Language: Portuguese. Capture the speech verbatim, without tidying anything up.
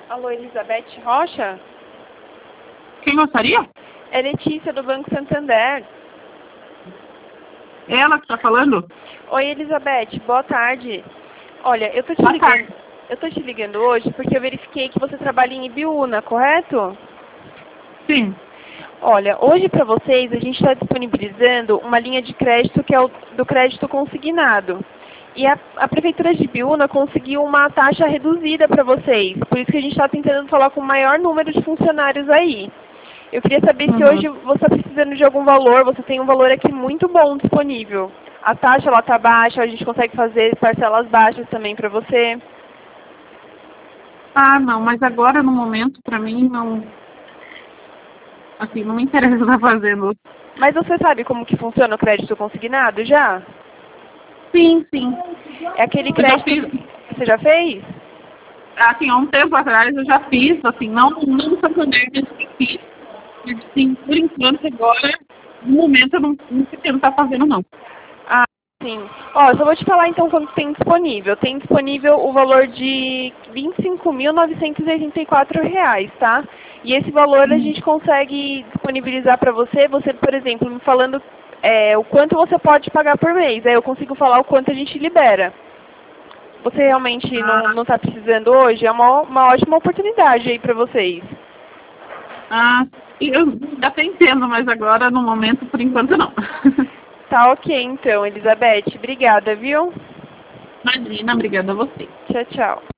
Alô, Elizabeth Rocha? Quem gostaria? É Letícia, do Banco Santander. Ela que está falando? Oi, Elizabeth, boa tarde. Olha, eu tô te Boa ligando, tarde. eu tô te ligando hoje porque eu verifiquei que você trabalha em Ibiúna, correto? Sim. Olha, hoje para vocês a gente está disponibilizando uma linha de crédito que é o do crédito consignado. E a, a Prefeitura de Ibiúna conseguiu uma taxa reduzida para vocês. Por isso que a gente está tentando falar com o maior número de funcionários aí. Eu queria saber se Uhum. hoje você está precisando de algum valor, você tem um valor aqui muito bom disponível. A taxa ela está baixa, a gente consegue fazer parcelas baixas também para você. Ah, não, mas agora no momento, para mim, não. Assim, não me interessa estar fazendo. Mas você sabe como que funciona o crédito consignado já? Sim, sim. É aquele Eu já crédito fiz. que você já fez? Assim, há um tempo atrás eu já fiz, assim, não, não no Santander, mas eu fiz. Mas, assim, por enquanto, agora, no momento, eu não, não pretendo estar fazendo, não. Ah, sim. Ó, eu só vou te falar então quanto tem disponível. Tem disponível o valor de vinte e cinco mil novecentos e oitenta e quatro reais, tá? E esse valor a gente consegue disponibilizar para você, você, por exemplo, me falando é, o quanto você pode pagar por mês. Aí eu consigo falar o quanto a gente libera. Você realmente não, Ah, não tá precisando hoje? É uma, uma ótima oportunidade aí para vocês. ah, eu até entendo, mas agora, no momento, por enquanto, não. Tá ok então, Elizabeth. Obrigada, viu? Imagina, obrigada a você. Tchau, tchau.